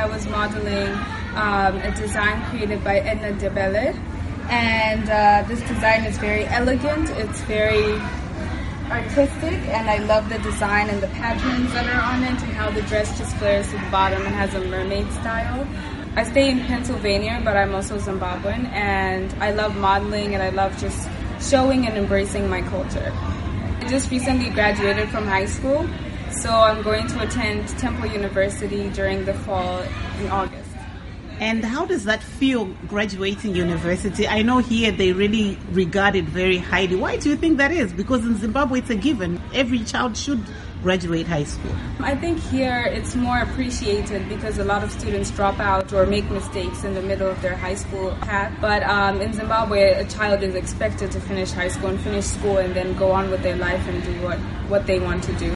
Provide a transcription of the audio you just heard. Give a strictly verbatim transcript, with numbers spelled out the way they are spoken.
was modeling um, a design created by Edna Debele. And uh, this design is very elegant, it's very artistic, and I love the design and the patterns that are on it and how the dress just flares to the bottom and has a mermaid style. I stay in Pennsylvania, but I'm also Zimbabwean, and I love modeling and I love just showing and embracing my culture. I just recently graduated from high school, so I'm going to attend Temple University during the fall in August. And how does that feel, graduating university? I know here they really regard it very highly. Why do you think that is? Because in Zimbabwe it's a given. Every child should graduate high school. I think here it's more appreciated because a lot of students drop out or make mistakes in the middle of their high school path. But um, in Zimbabwe, a child is expected to finish high school and finish school and then go on with their life and do what, what they want to do.